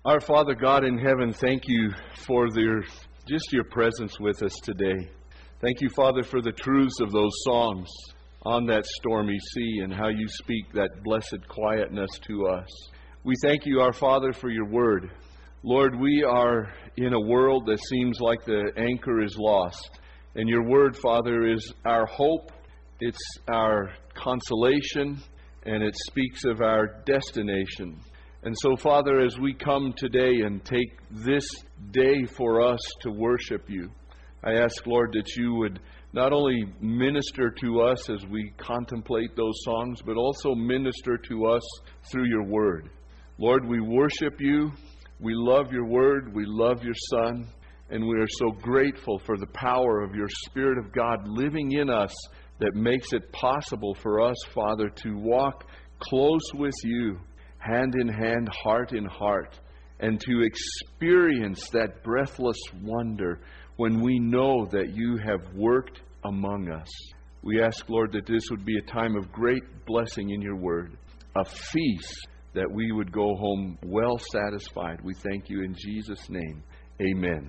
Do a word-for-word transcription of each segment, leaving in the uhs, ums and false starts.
Our Father God in heaven, thank you for their, just your presence with us today. Thank you, Father, for the truths of those songs on that stormy sea and how you speak that blessed quietness to us. We thank you, our Father, for your word. Lord, we are in a world that seems like the anchor is lost. And your word, Father, is our hope, it's our consolation, and it speaks of our destination. And so, Father, as we come today and take this day for us to worship you, I ask, Lord, that you would not only minister to us as we contemplate those songs, but also minister to us through your word. Lord, we worship you, we love your word, we love your Son, and we are so grateful for the power of your Spirit of God living in us that makes it possible for us, Father, to walk close with you, hand in hand, heart in heart, and to experience that breathless wonder when we know that you have worked among us. We ask, Lord, that this would be a time of great blessing in your word, a feast that we would go home well satisfied. We thank you in Jesus' name. Amen.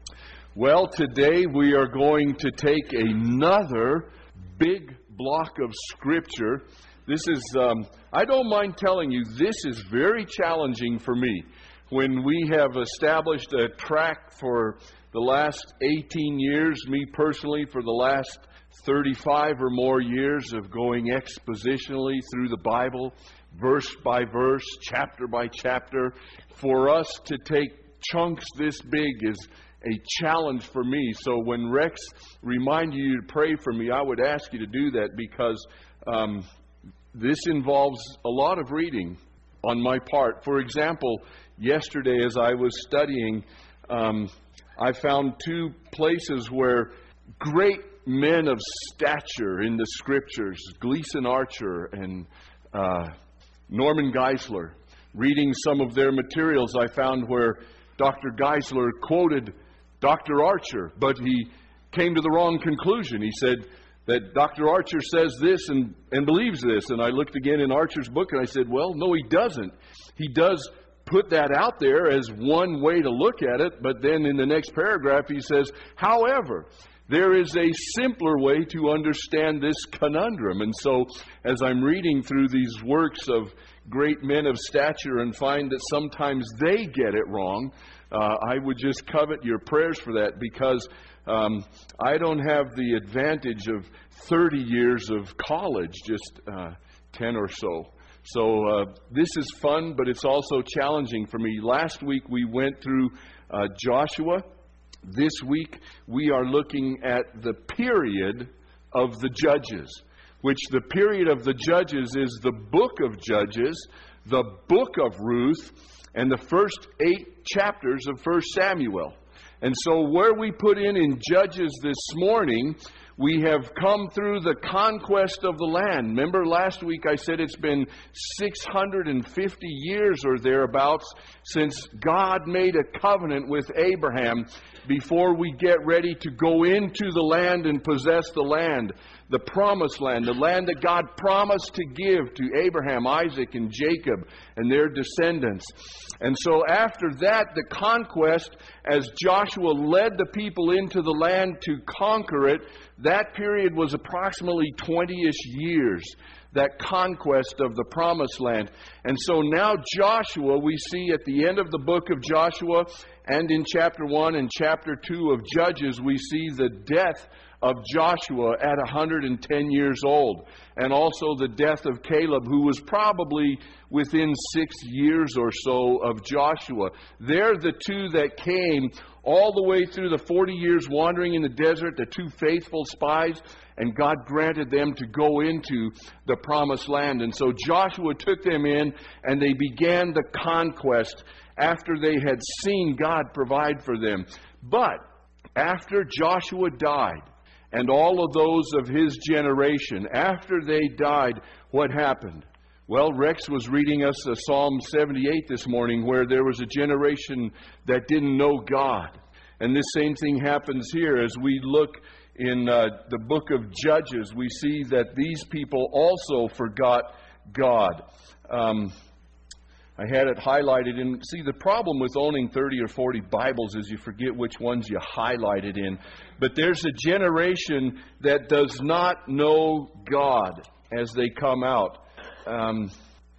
Well, today we are going to take another big block of Scripture. This is, um, I don't mind telling you, this is very challenging for me. When we have established a track for the last eighteen years, me personally for the last thirty-five or more years of going expositionally through the Bible, verse by verse, chapter by chapter, for us to take chunks this big is a challenge for me. So when Rex reminded you to pray for me, I would ask you to do that because um, this involves a lot of reading on my part. For example, yesterday as I was studying, um, I found two places where great men of stature in the Scriptures, Gleason Archer and uh, Norman Geisler, reading some of their materials, I found where Doctor Geisler quoted Doctor Archer, but he came to the wrong conclusion. He said that Doctor Archer says this and, and believes this. And I looked again in Archer's book and I said, well, no, he doesn't. He does put that out there as one way to look at it, but then in the next paragraph he says, however, there is a simpler way to understand this conundrum. And so as I'm reading through these works of great men of stature and find that sometimes they get it wrong, uh, I would just covet your prayers for that, because um, I don't have the advantage of thirty years of college, just uh, ten or so. So uh, this is fun, but it's also challenging for me. Last week we went through uh, Joshua. This week we are looking at the period of the Judges, which the period of the Judges is the book of Judges, the book of Ruth, and the first eight chapters of First Samuel. And so where we put in in Judges this morning, we have come through the conquest of the land. Remember last week I said it's been six hundred fifty years or thereabouts since God made a covenant with Abraham before we get ready to go into the land and possess the land, the promised land, the land that God promised to give to Abraham, Isaac, and Jacob and their descendants. And so after that, the conquest, as Joshua led the people into the land to conquer it, that period was approximately twenty-ish years, that conquest of the promised land. And so now Joshua, we see at the end of the book of Joshua and in chapter one and chapter two of Judges, we see the death of Joshua at one hundred ten years old, and also the death of Caleb, who was probably within six years or so of Joshua. They're the two that came all the way through the forty years wandering in the desert, the two faithful spies, and God granted them to go into the promised land. And so Joshua took them in, and they began the conquest after they had seen God provide for them. But after Joshua died, and all of those of his generation, after they died, what happened? Well, Rex was reading us a Psalm seventy-eight this morning where there was a generation that didn't know God. And this same thing happens here as we look in uh, the book of Judges. We see that these people also forgot God. Um, I had it highlighted. And see, the problem with owning thirty or forty Bibles is you forget which ones you highlighted in. But there's a generation that does not know God as they come out. Um,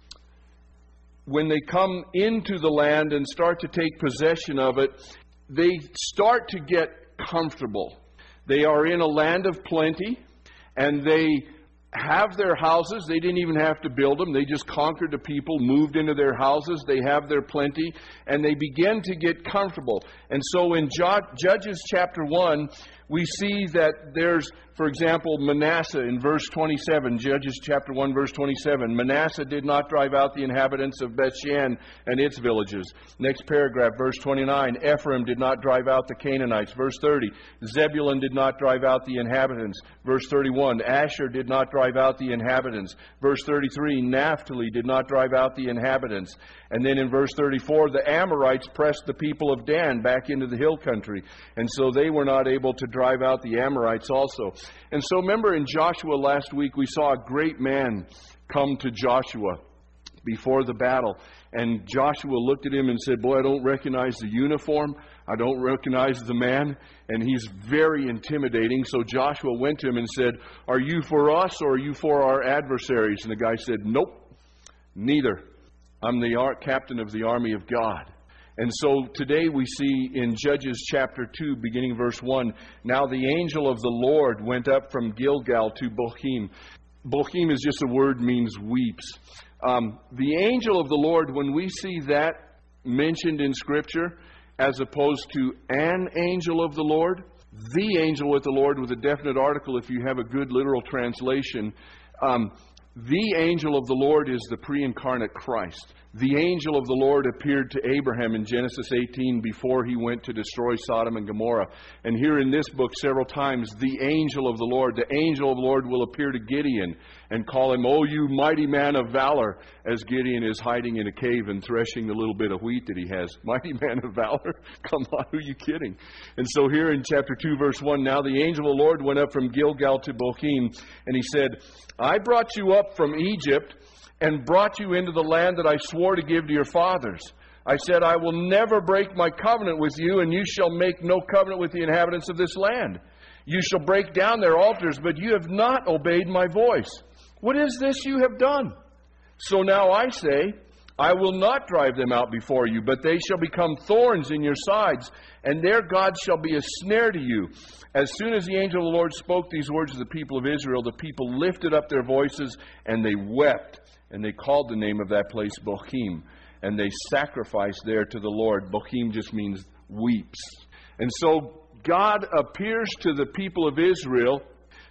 when they come into the land and start to take possession of it, they start to get comfortable. They are in a land of plenty, and they have their houses. They didn't even have to build them. They just conquered the people, moved into their houses. They have their plenty, and they begin to get comfortable. And so in Judges chapter one, we see that there's, for example, Manasseh in verse twenty-seven, Judges chapter one, verse twenty-seven. Manasseh did not drive out the inhabitants of Bethshan and its villages. Next paragraph, verse twenty-nine. Ephraim did not drive out the Canaanites. Verse thirty. Zebulun did not drive out the inhabitants. Verse thirty-one. Asher did not drive out the inhabitants. Verse thirty-three. Naphtali did not drive out the inhabitants. And then in verse thirty-four, the Amorites pressed the people of Dan back into the hill country. And so they were not able to drive out the Amorites also. And so remember in Joshua last week, we saw a great man come to Joshua before the battle. And Joshua looked at him and said, boy, I don't recognize the uniform. I don't recognize the man. And he's very intimidating. So Joshua went to him and said, are you for us or are you for our adversaries? And the guy said, nope, neither. I'm the ar- captain of the army of God. And so today we see in Judges chapter two, beginning verse one, now the angel of the Lord went up from Gilgal to Bochim. Bochim is just a word, means weeps. Um, the angel of the Lord, when we see that mentioned in Scripture, as opposed to an angel of the Lord, the angel with the Lord with a definite article, if you have a good literal translation, um, the angel of the Lord is the pre-incarnate Christ. The angel of the Lord appeared to Abraham in Genesis eighteen before he went to destroy Sodom and Gomorrah. And here in this book several times, the angel of the Lord, the angel of the Lord will appear to Gideon and call him, oh, you mighty man of valor, as Gideon is hiding in a cave and threshing the little bit of wheat that he has. Mighty man of valor? Come on, who are you kidding? And so here in chapter two, verse one, now the angel of the Lord went up from Gilgal to Bochim, and he said, I brought you up from Egypt and brought you into the land that I swore to give to your fathers. I said, I will never break my covenant with you, and you shall make no covenant with the inhabitants of this land. You shall break down their altars, but you have not obeyed my voice. What is this you have done? So now I say, I will not drive them out before you, but they shall become thorns in your sides, and their God shall be a snare to you. As soon as the angel of the Lord spoke these words to the people of Israel, the people lifted up their voices, and they wept. And they called the name of that place Bochim. And they sacrificed there to the Lord. Bochim just means weeps. And so God appears to the people of Israel.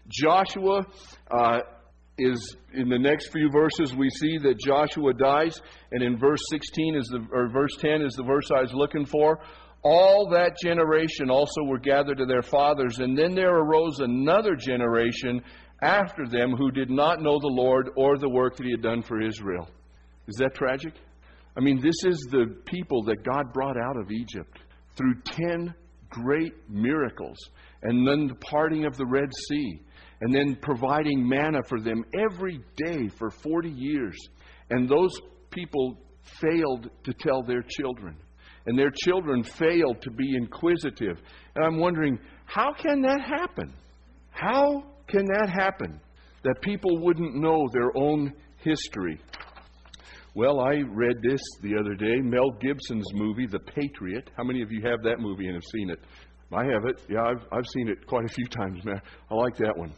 Joshua uh, is, in the next few verses, we see that Joshua dies. And in verse sixteen, is the, or verse ten is the verse I was looking for. All that generation also were gathered to their fathers. And then there arose another generation after them who did not know the Lord or the work that he had done for Israel. Is that tragic? I mean, this is the people that God brought out of Egypt through ten great miracles, and then the parting of the Red Sea, and then providing manna for them every day for forty years. And those people failed to tell their children, and their children failed to be inquisitive. And I'm wondering, how can that happen? How can that happen, that people wouldn't know their own history? Well, I read this the other day, Mel Gibson's movie, The Patriot. How many of you have that movie and have seen it? I have it. Yeah, I've, I've seen it quite a few times, man. I like that one.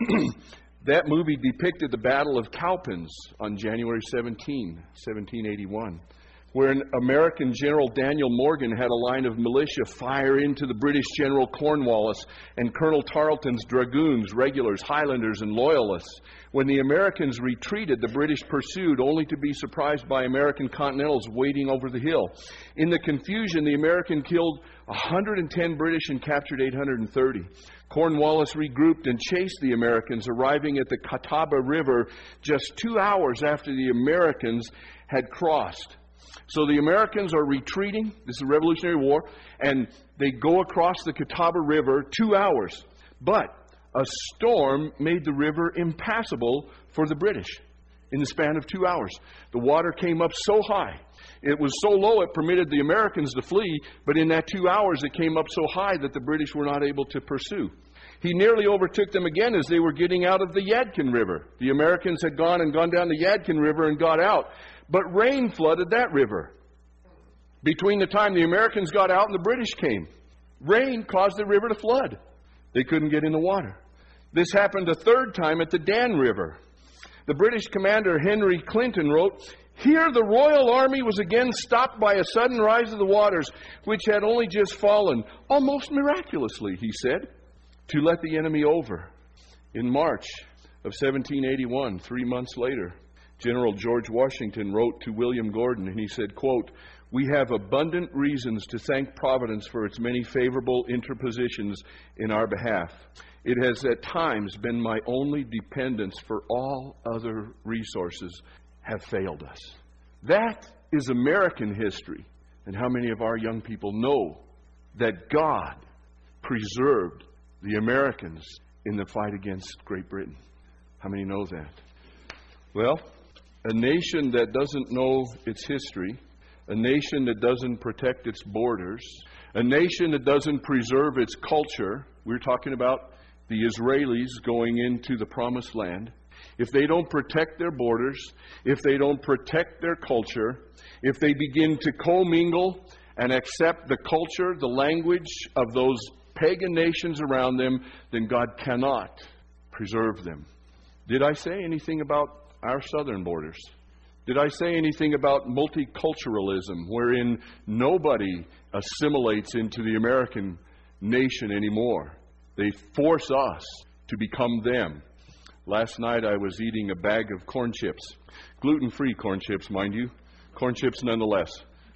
That movie depicted the Battle of Cowpens on January seventeenth, seventeen eighty-one. Where an American General Daniel Morgan had a line of militia fire into the British General Cornwallis and Colonel Tarleton's dragoons, regulars, Highlanders, and Loyalists. When the Americans retreated, the British pursued, only to be surprised by American Continentals waiting over the hill. In the confusion, the American killed one hundred ten British and captured eight hundred thirty. Cornwallis regrouped and chased the Americans, arriving at the Catawba River just two hours after the Americans had crossed. So the Americans are retreating. This is the Revolutionary War. And they go across the Catawba River two hours. But a storm made the river impassable for the British in the span of two hours. The water came up so high It was so low it permitted the Americans to flee, but in that two hours it came up so high that the British were not able to pursue. He nearly overtook them again as they were getting out of the Yadkin River. The Americans had gone and gone down the Yadkin River and got out, but rain flooded that river. Between the time the Americans got out and the British came, rain caused the river to flood. They couldn't get in the water. This happened a third time at the Dan River. The British commander Henry Clinton wrote, "Here the Royal Army was again stopped by a sudden rise of the waters, which had only just fallen, almost miraculously," he said, "to let the enemy over." In March of seventeen eighty-one, three months later, General George Washington wrote to William Gordon, and he said, quote, "We have abundant reasons to thank Providence for its many favorable interpositions in our behalf. It has at times been my only dependence, for all other resources have failed us." That is American history. And how many of our young people know that God preserved the Americans in the fight against Great Britain? How many know that? Well, a nation that doesn't know its history, a nation that doesn't protect its borders, a nation that doesn't preserve its culture. We're talking about the Israelis going into the Promised Land. If they don't protect their borders, if they don't protect their culture, if they begin to commingle and accept the culture, the language of those pagan nations around them, then God cannot preserve them. Did I say anything about our southern borders? Did I say anything about multiculturalism, wherein nobody assimilates into the American nation anymore? They force us to become them. Last night I was eating a bag of corn chips. Gluten-free corn chips, mind you. Corn chips nonetheless.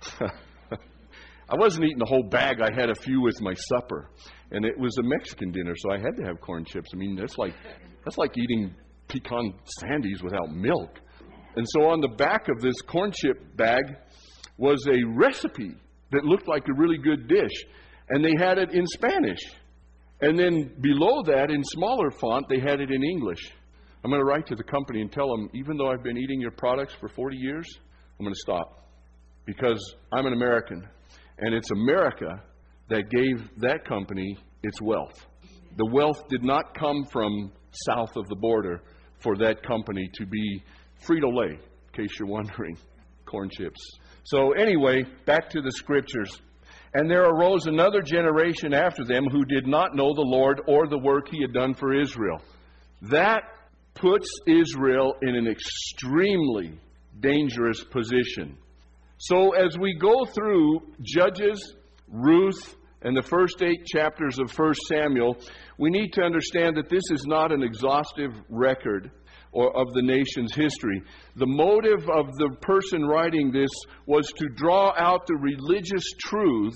I wasn't eating the whole bag. I had a few with my supper. And it was a Mexican dinner, so I had to have corn chips. I mean, that's like that's like eating pecan sandies without milk. And so on the back of this corn chip bag was a recipe that looked like a really good dish. And they had it in Spanish. And then below that, in smaller font, they had it in English. I'm going to write to the company and tell them, even though I've been eating your products for forty years, I'm going to stop. Because I'm an American. And it's America that gave that company its wealth. The wealth did not come from south of the border for that company to be Frito-Lay, in case you're wondering, corn chips. So anyway, back to the scriptures. "And there arose another generation after them who did not know the Lord or the work he had done for Israel." That puts Israel in an extremely dangerous position. So as we go through Judges, Ruth, and the first eight chapters of First Samuel, we need to understand that this is not an exhaustive record or of the nation's history. The motive of the person writing this was to draw out the religious truths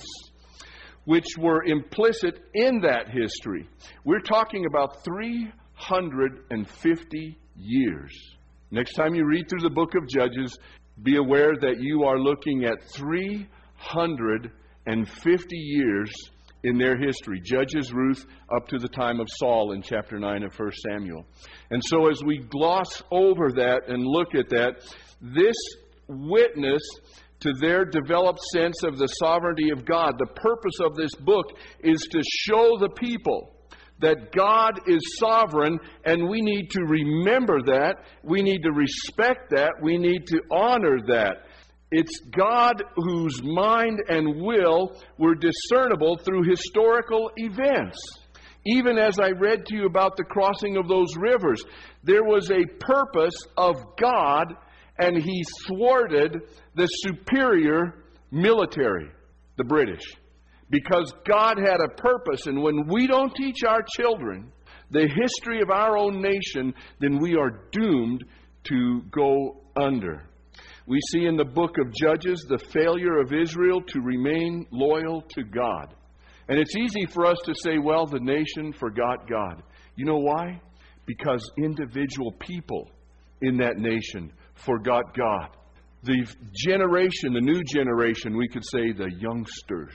which were implicit in that history. We're talking about three hundred fifty years. Next time you read through the book of Judges, be aware that you are looking at three hundred fifty years in their history. Judges, Ruth, up to the time of Saul in chapter nine of First Samuel. And so as we gloss over that and look at that, this witness to their developed sense of the sovereignty of God, the purpose of this book is to show the people that God is sovereign, and we need to remember that. We need to respect that. We need to honor that. It's God whose mind and will were discernible through historical events. Even as I read to you about the crossing of those rivers, there was a purpose of God, and He thwarted the superior military, the British, because God had a purpose. And when we don't teach our children the history of our own nation, then we are doomed to go under. We see in the book of Judges the failure of Israel to remain loyal to God. And it's easy for us to say, well, the nation forgot God. You know why? Because individual people in that nation forgot God. The generation, the new generation, we could say the youngsters,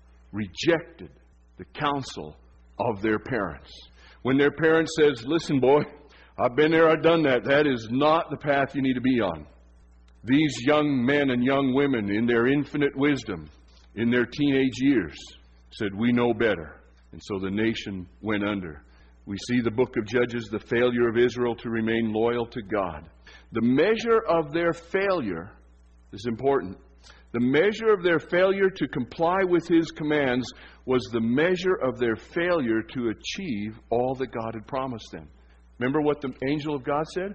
rejected the counsel of their parents. When their parents says, listen, boy, I've been there, I've done that. That is not the path you need to be on. These young men and young women, in their infinite wisdom, in their teenage years, said, we know better. And so the nation went under. We see the book of Judges, the failure of Israel to remain loyal to God. The measure of their failure is important. The measure of their failure to comply with His commands was the measure of their failure to achieve all that God had promised them. Remember what the angel of God said?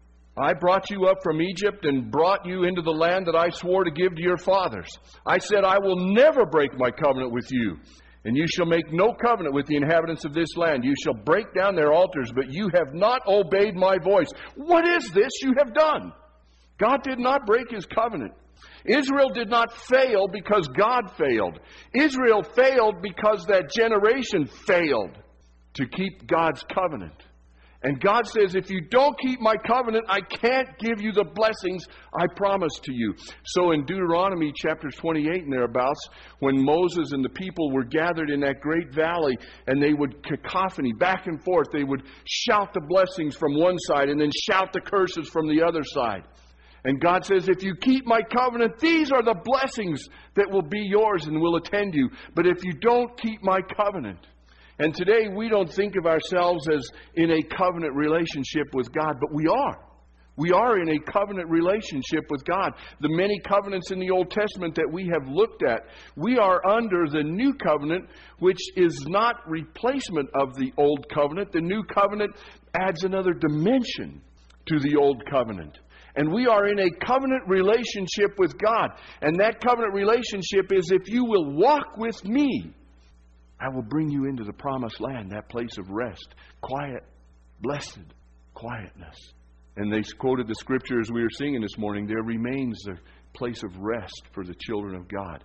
I brought you up from Egypt and brought you into the land that I swore to give to your fathers. I said, I will never break my covenant with you, and you shall make no covenant with the inhabitants of this land. You shall break down their altars, but you have not obeyed my voice. What is this you have done? God did not break His covenant. Israel did not fail because God failed. Israel failed because that generation failed to keep God's covenant. And God says, if you don't keep my covenant, I can't give you the blessings I promised to you. So in Deuteronomy chapter twenty-eight and thereabouts, when Moses and the people were gathered in that great valley, and they would cacophony back and forth, they would shout the blessings from one side and then shout the curses from the other side. And God says, if you keep my covenant, these are the blessings that will be yours and will attend you. But if you don't keep my covenant... And today we don't think of ourselves as in a covenant relationship with God, but we are. We are in a covenant relationship with God. The many covenants in the Old Testament that we have looked at, we are under the new covenant, which is not replacement of the old covenant. The new covenant adds another dimension to the old covenant. And we are in a covenant relationship with God. And that covenant relationship is, if you will walk with me, I will bring you into the promised land, that place of rest, quiet, blessed quietness. And they quoted the scripture as we were singing this morning, there remains a place of rest for the children of God.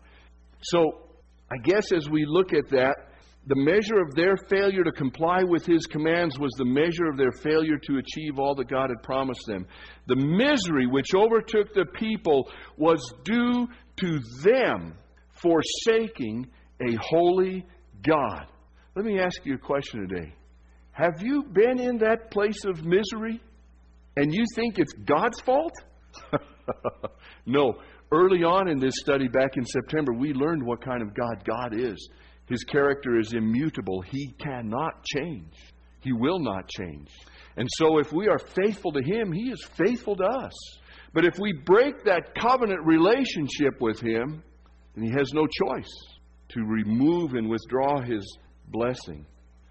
So, I guess as we look at that, the measure of their failure to comply with His commands was the measure of their failure to achieve all that God had promised them. The misery which overtook the people was due to them forsaking a holy God. Let me ask you a question today. Have you been in that place of misery and you think it's God's fault? No. Early on in this study back in September, we learned what kind of God God is. His character is immutable. He cannot change. He will not change. And so if we are faithful to Him, He is faithful to us. But if we break that covenant relationship with Him, then He has no choice to remove and withdraw His blessing.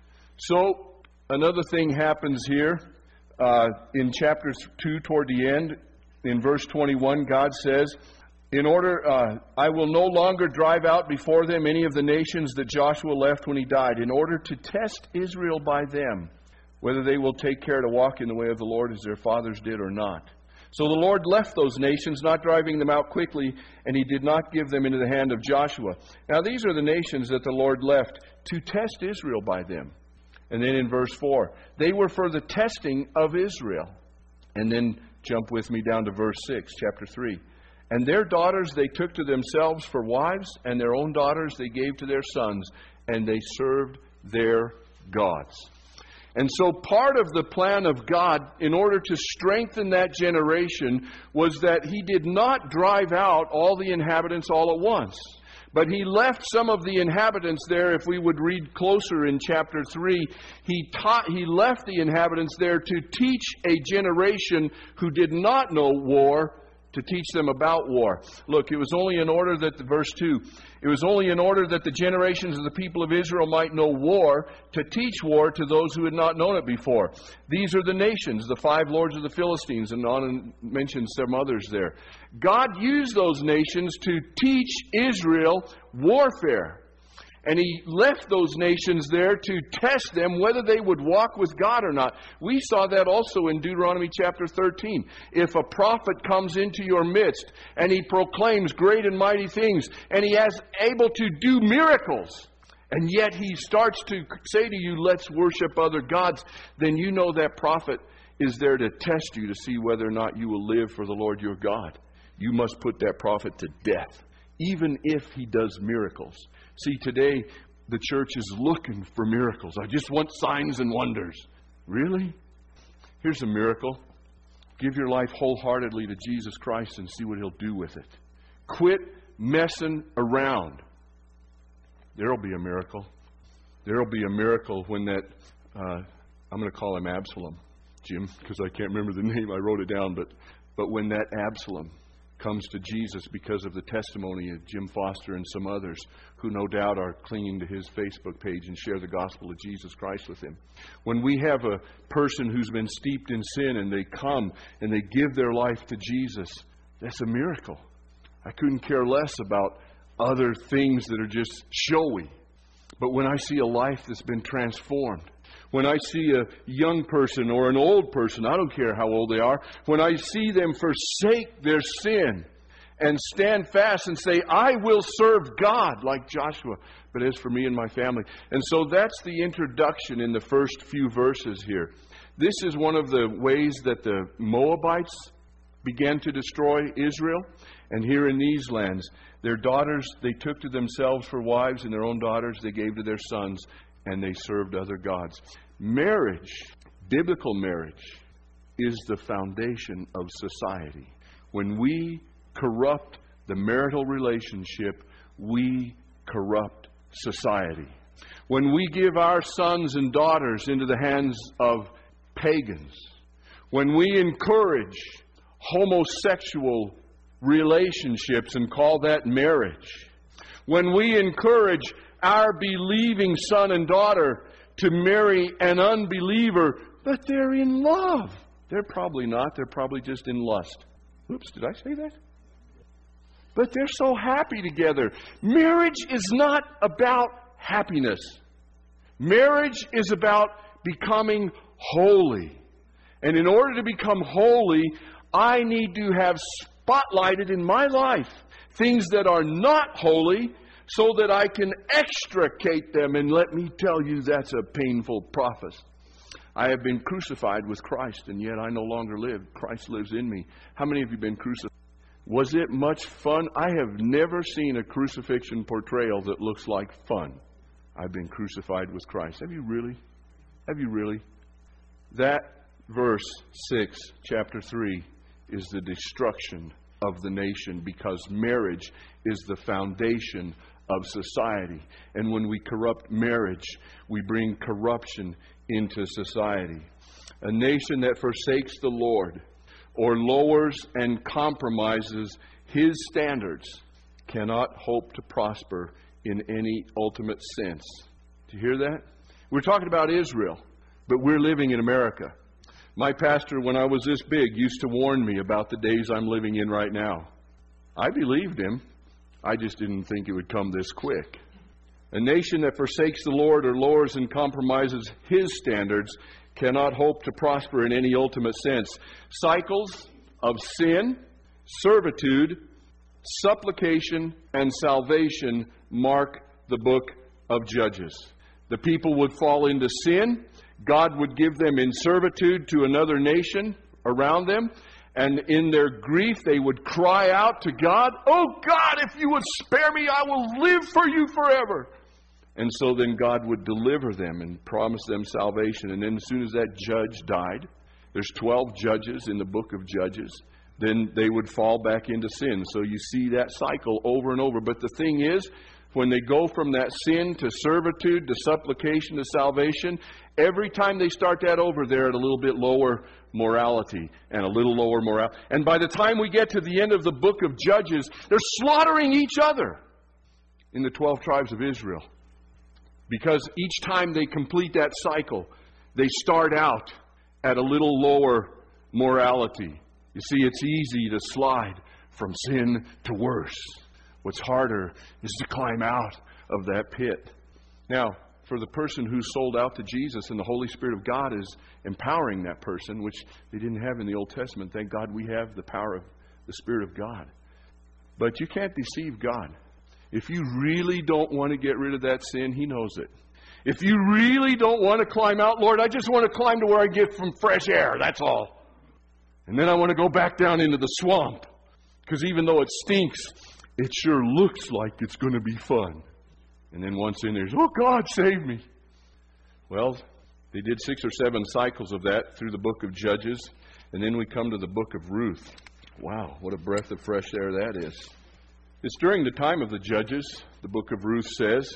So, another thing happens here uh, in chapter two toward the end. In verse twenty-one, God says, In order, uh, I will no longer drive out before them any of the nations that Joshua left when he died, in order to test Israel by them, whether they will take care to walk in the way of the Lord as their fathers did or not. So the Lord left those nations, not driving them out quickly, and He did not give them into the hand of Joshua. Now these are the nations that the Lord left to test Israel by them. And then in verse four, they were for the testing of Israel. And then jump with me down to verse six, chapter three. And their daughters they took to themselves for wives, and their own daughters they gave to their sons, and they served their gods. And so part of the plan of God, in order to strengthen that generation, was that He did not drive out all the inhabitants all at once. But He left some of the inhabitants there. If we would read closer in chapter three, He taught, He left the inhabitants there to teach a generation who did not know war, to teach them about war. Look, it was only in order that, the verse two, it was only in order that the generations of the people of Israel might know war, to teach war to those who had not known it before. These are the nations, the five lords of the Philistines, and on and mentioned some others there. God used those nations to teach Israel warfare. And He left those nations there to test them whether they would walk with God or not. We saw that also in Deuteronomy chapter thirteen. If a prophet comes into your midst and he proclaims great and mighty things, and he is able to do miracles, and yet he starts to say to you, let's worship other gods, then you know that prophet is there to test you to see whether or not you will live for the Lord your God. You must put that prophet to death, even if he does miracles. See, today, the church is looking for miracles. I just want signs and wonders. Really? Here's a miracle. Give your life wholeheartedly to Jesus Christ and see what He'll do with it. Quit messing around. There will be a miracle. There will be a miracle when that, uh, I'm going to call him Absalom, Jim, because I can't remember the name. I wrote it down. But, but when that Absalom comes to Jesus because of the testimony of Jim Foster and some others who no doubt are clinging to his Facebook page and share the gospel of Jesus Christ with him. When we have a person who's been steeped in sin and they come and they give their life to Jesus, that's a miracle. I couldn't care less about other things that are just showy. But when I see a life that's been transformed, when I see a young person or an old person, I don't care how old they are, when I see them forsake their sin and stand fast and say, I will serve God like Joshua, but as for me and my family. And so that's the introduction in the first few verses here. This is one of the ways that the Moabites began to destroy Israel. And here in these lands, their daughters they took to themselves for wives, and their own daughters they gave to their sons, and they served other gods. Marriage, biblical marriage, is the foundation of society. When we corrupt the marital relationship, we corrupt society. When we give our sons and daughters into the hands of pagans, when we encourage homosexual relationships and call that marriage, when we encourage our believing son and daughter to marry an unbeliever, but they're in love. They're probably not. They're probably just in lust. Oops, did I say that? But they're so happy together. Marriage is not about happiness. Marriage is about becoming holy. And in order to become holy, I need to have spotlighted in my life things that are not holy, so that I can extricate them. And let me tell you, that's a painful process. I have been crucified with Christ, and yet I no longer live. Christ lives in me. How many of you have been crucified? Was it much fun? I have never seen a crucifixion portrayal that looks like fun. I've been crucified with Christ. Have you really? Have you really? That verse six, chapter three, is the destruction of the nation, because marriage is the foundation of society. And when we corrupt marriage, we bring corruption into society. A nation that forsakes the Lord or lowers and compromises His standards cannot hope to prosper in any ultimate sense. Do you hear that? We're talking about Israel, but we're living in America. My pastor, when I was this big, used to warn me about the days I'm living in right now. I believed him. I just didn't think it would come this quick. A nation that forsakes the Lord or lowers and compromises His standards cannot hope to prosper in any ultimate sense. Cycles of sin, servitude, supplication, and salvation mark the book of Judges. The people would fall into sin. God would give them in servitude to another nation around them. And in their grief, they would cry out to God, "Oh God, if you would spare me, I will live for you forever." And so then God would deliver them and promise them salvation. And then as soon as that judge died, there's twelve judges in the book of Judges, then they would fall back into sin. So you see that cycle over and over. But the thing is, when they go from that sin to servitude to supplication to salvation, every time they start that over, they're at a little bit lower morality and a little lower morality. And by the time we get to the end of the book of Judges, they're slaughtering each other in the twelve tribes of Israel. Because each time they complete that cycle, they start out at a little lower morality. You see, it's easy to slide from sin to worse. What's harder is to climb out of that pit. Now, for the person who's sold out to Jesus and the Holy Spirit of God is empowering that person, which they didn't have in the Old Testament. Thank God we have the power of the Spirit of God. But you can't deceive God. If you really don't want to get rid of that sin, He knows it. If you really don't want to climb out, Lord, I just want to climb to where I get from fresh air, that's all. And then I want to go back down into the swamp. Because even though it stinks, it sure looks like it's going to be fun. And then once in there, oh, God, save me. Well, they did six or seven cycles of that through the book of Judges. And then we come to the book of Ruth. Wow, what a breath of fresh air that is. It's during the time of the Judges, the book of Ruth says.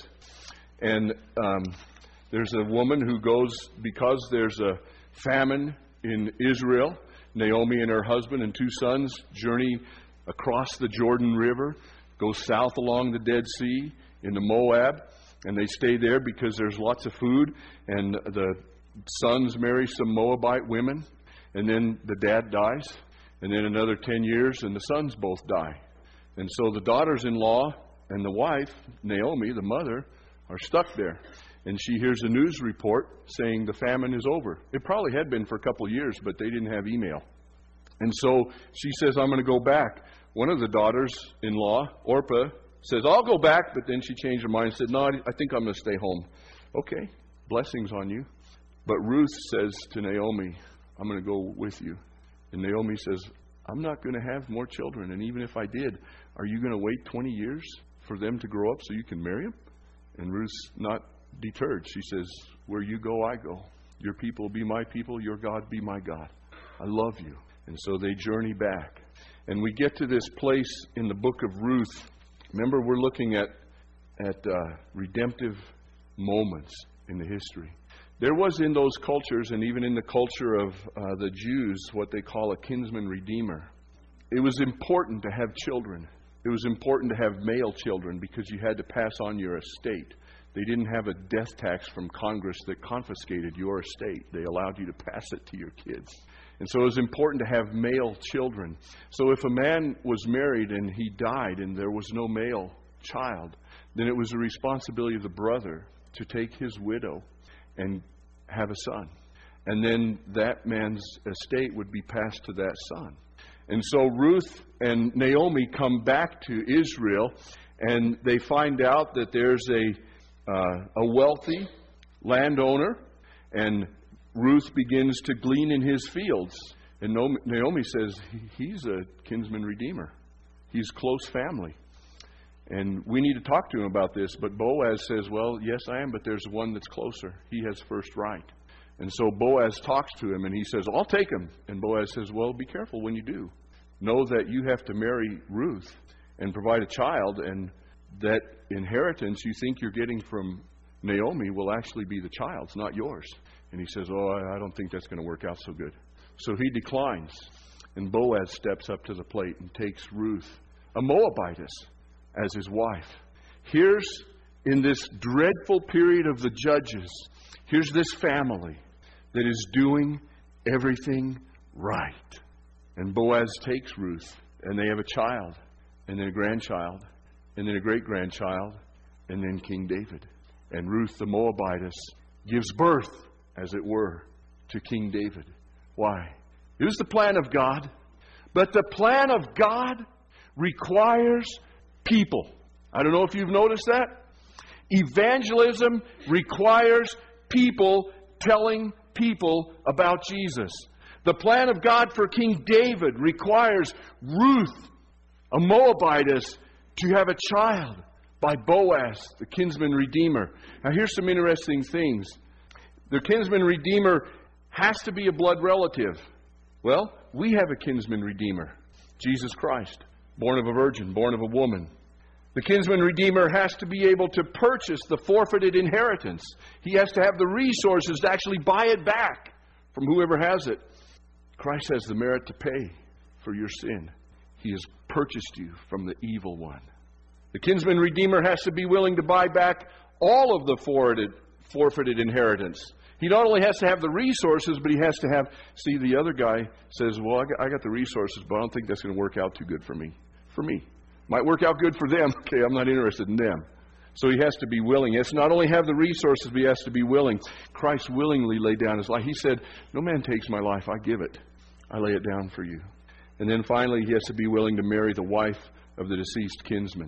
And um, there's a woman who goes, because there's a famine in Israel. Naomi and her husband and two sons journey across the Jordan River, go south along the Dead Sea into Moab, and they stay there because there's lots of food. And the sons marry some Moabite women, and then the dad dies. And then another ten years, and the sons both die. And so the daughters-in-law and the wife, Naomi, the mother, are stuck there. And she hears a news report saying the famine is over. It probably had been for a couple of years, but they didn't have email. And so she says, I'm going to go back. One of the daughters-in-law, Orpah, says, I'll go back. But then she changed her mind and said, no, I think I'm going to stay home. Okay, blessings on you. But Ruth says to Naomi, I'm going to go with you. And Naomi says, I'm not going to have more children. And even if I did, are you going to wait twenty years for them to grow up so you can marry them? And Ruth's not deterred. She says, where you go, I go. Your people be my people. Your God be my God. I love you. And so they journey back. And we get to this place in the book of Ruth. Remember, we're looking at, at uh, redemptive moments in the history. There was in those cultures, and even in the culture of uh, the Jews, what they call a kinsman redeemer. It was important to have children. It was important to have male children because you had to pass on your estate. They didn't have a death tax from Congress that confiscated your estate. They allowed you to pass it to your kids. And so it was important to have male children. So if a man was married and he died and there was no male child, then it was the responsibility of the brother to take his widow and have a son. And then that man's estate would be passed to that son. And so Ruth and Naomi come back to Israel, and they find out that there's a, uh, a wealthy landowner, and Ruth begins to glean in his fields. And Naomi says, he's a kinsman redeemer. He's close family. And we need to talk to him about this. But Boaz says, well, yes, I am, but there's one that's closer. He has first right. And so Boaz talks to him, and he says, I'll take him. And Boaz says, well, be careful when you do. Know that you have to marry Ruth and provide a child, and that inheritance you think you're getting from Naomi will actually be the child's, not yours. And he says, oh, I don't think that's going to work out so good. So he declines. And Boaz steps up to the plate and takes Ruth, a Moabitess, as his wife. Here's, in this dreadful period of the Judges, here's this family that is doing everything right. And Boaz takes Ruth, and they have a child, and then a grandchild, and then a great-grandchild, and then King David. And Ruth the Moabitess gives birth, as it were, to King David. Why? It was the plan of God. But the plan of God requires people. I don't know if you've noticed that. Evangelism requires people telling people about Jesus. The plan of God for King David requires Ruth, a Moabitess, to have a child by Boaz, the kinsman redeemer. Now here's some interesting things. The kinsman redeemer has to be a blood relative. Well, we have a kinsman redeemer, Jesus Christ, born of a virgin, born of a woman. The kinsman redeemer has to be able to purchase the forfeited inheritance. He has to have the resources to actually buy it back from whoever has it. Christ has the merit to pay for your sin. He has purchased you from the evil one. The kinsman redeemer has to be willing to buy back all of the forfeited, forfeited inheritance. He not only has to have the resources, but he has to have... See, the other guy says, well, I got, I got the resources, but I don't think that's going to work out too good for me. For me. Might work out good for them. Okay, I'm not interested in them. So he has to be willing. He has to not only have the resources, but he has to be willing. Christ willingly laid down his life. He said, no man takes my life, I give it. I lay it down for you. And then finally, he has to be willing to marry the wife of the deceased kinsman.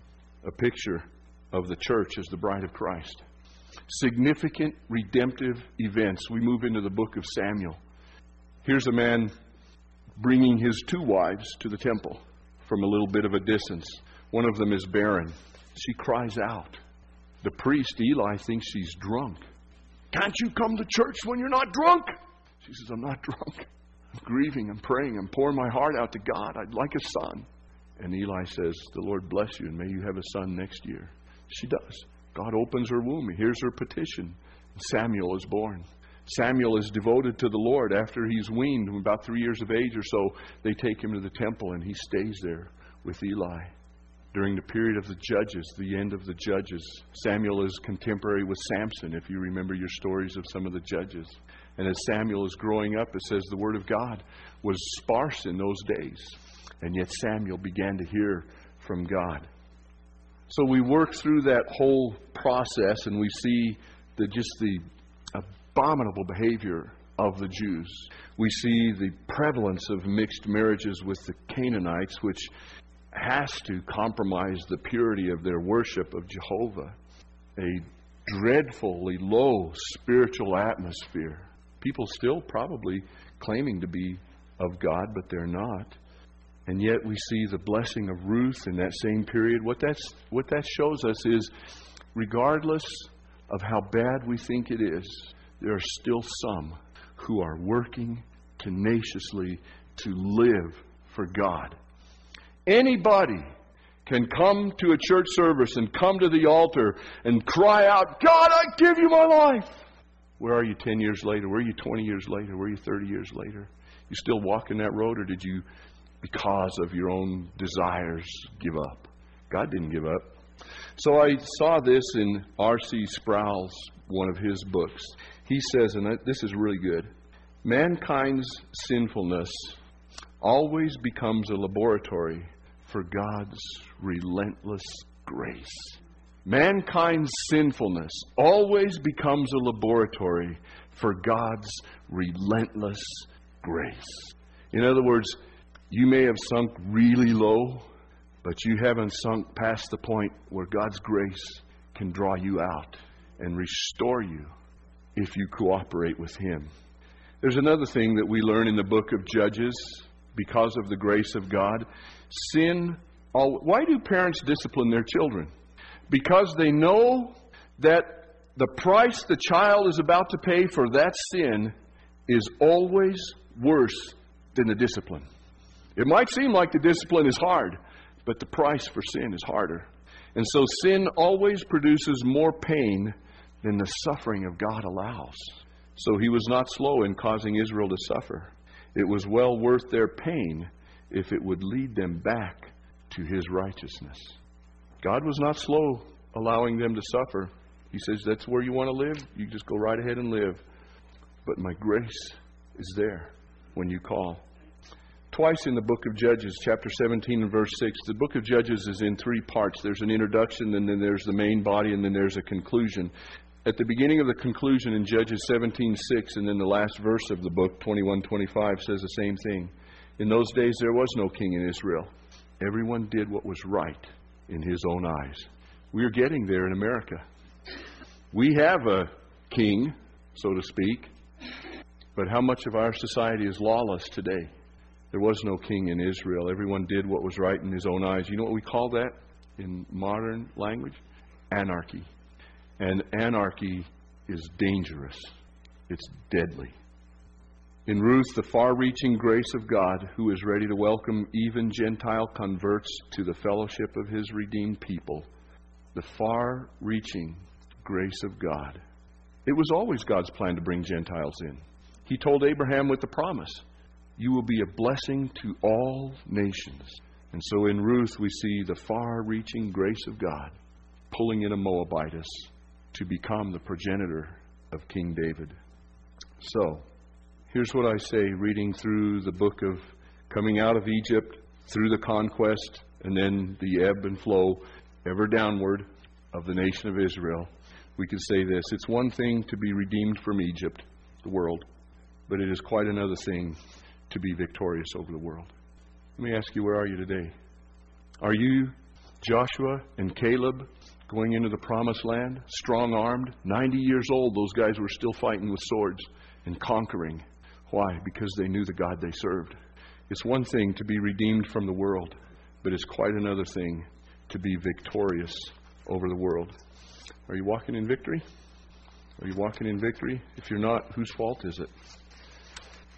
A picture of the church as the bride of Christ. Significant redemptive events. We move into the book of Samuel. Here's a man bringing his two wives to the temple from a little bit of a distance. One of them is barren. She cries out. The priest, Eli, thinks she's drunk. Can't you come to church when you're not drunk? She says, I'm not drunk. I'm grieving, I'm praying, I'm pouring my heart out to God. I'd like a son. And Eli says, the Lord bless you, and may you have a son next year. She does. God opens her womb. He hears her petition. Samuel is born. Samuel is devoted to the Lord. After he's weaned, about three years of age or so, they take him to the temple, and he stays there with Eli. During the period of the Judges, the end of the Judges, Samuel is contemporary with Samson, if you remember your stories of some of the Judges. And as Samuel is growing up, it says the Word of God was sparse in those days. And yet Samuel began to hear from God. So we work through that whole process, and we see the, just the abominable behavior of the Jews. We see the prevalence of mixed marriages with the Canaanites, which has to compromise the purity of their worship of Jehovah. A dreadfully low spiritual atmosphere. People still probably claiming to be of God, but they're not. And yet we see the blessing of Ruth in that same period. What that's what that shows us is, regardless of how bad we think it is, there are still some who are working tenaciously to live for God. Anybody can come to a church service and come to the altar and cry out, God, I give you my life. Where are you ten years later? Where are you twenty years later? Where are you thirty years later? You still walking that road, or did you, because of your own desires, give up? God didn't give up. So I saw this in R C Sproul's, one of his books. He says, and this is really good, mankind's sinfulness always becomes a laboratory for God's relentless grace. Mankind's sinfulness always becomes a laboratory for God's relentless grace. In other words, you may have sunk really low, but you haven't sunk past the point where God's grace can draw you out and restore you if you cooperate with Him. There's another thing that we learn in the book of Judges because of the grace of God. Sin, all, why do parents discipline their children? Because they know that the price the child is about to pay for that sin is always worse than the discipline. It might seem like the discipline is hard, but the price for sin is harder. And so sin always produces more pain than the suffering of God allows. So He was not slow in causing Israel to suffer. It was well worth their pain if it would lead them back to His righteousness. God was not slow allowing them to suffer. He says, that's where you want to live, you just go right ahead and live. But my grace is there when you call. Twice in the book of Judges, chapter seventeen and verse six, the book of Judges is in three parts. There's an introduction, and then there's the main body, and then there's a conclusion. At the beginning of the conclusion in Judges seventeen six, and then the last verse of the book, twenty-one twenty-five, says the same thing. In those days there was no king in Israel. Everyone did what was right in his own eyes. We are getting there in America. We have a king, so to speak, but how much of our society is lawless today? There was no king in Israel. Everyone did what was right in his own eyes. You know what we call that in modern language? Anarchy. And anarchy is dangerous. It's deadly. In Ruth, the far-reaching grace of God, who is ready to welcome even Gentile converts to the fellowship of His redeemed people. The far-reaching grace of God. It was always God's plan to bring Gentiles in. He told Abraham with the promise, you will be a blessing to all nations. And so in Ruth we see the far-reaching grace of God pulling in a Moabitess to become the progenitor of King David. So, here's what I say, reading through the book of coming out of Egypt, through the conquest, and then the ebb and flow, ever downward, of the nation of Israel. We could say this, it's one thing to be redeemed from Egypt, the world, but it is quite another thing to be victorious over the world. Let me ask you, where are you today? Are you Joshua and Caleb going into the promised land, strong-armed, ninety years old? Those guys were still fighting with swords and conquering. Why? Because they knew the God they served. It's one thing to be redeemed from the world, but it's quite another thing to be victorious over the world. Are you walking in victory? Are you walking in victory? If you're not, whose fault is it?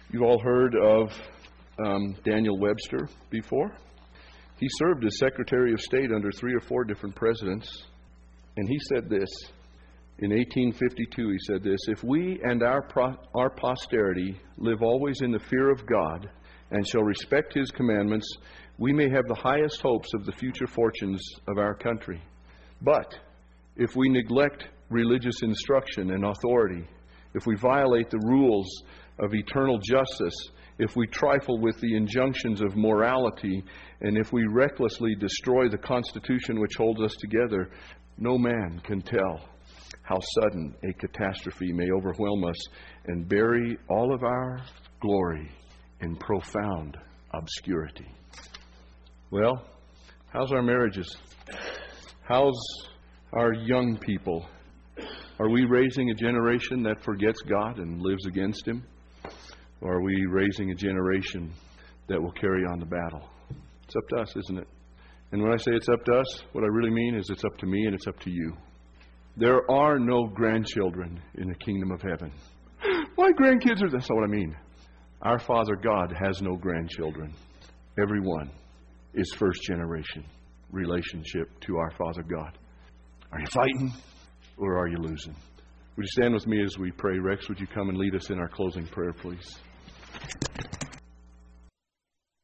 You've all heard of um, Daniel Webster before. He served as Secretary of State under three or four different presidents. And he said this, in eighteen fifty-two, he said this, "If we and our pro- our posterity live always in the fear of God and shall respect His commandments, we may have the highest hopes of the future fortunes of our country. But if we neglect religious instruction and authority, if we violate the rules of eternal justice, if we trifle with the injunctions of morality, and if we recklessly destroy the Constitution which holds us together, no man can tell how sudden a catastrophe may overwhelm us and bury all of our glory in profound obscurity." Well, how's our marriages? How's our young people? Are we raising a generation that forgets God and lives against Him? Or are we raising a generation that will carry on the battle? It's up to us, isn't it? And when I say it's up to us, what I really mean is it's up to me and it's up to you. There are no grandchildren in the kingdom of heaven. My grandkids are... That's not what I mean. Our Father God has no grandchildren. Everyone is first generation relationship to our Father God. Are you fighting or are you losing? Would you stand with me as we pray? Rex, would you come and lead us in our closing prayer, please?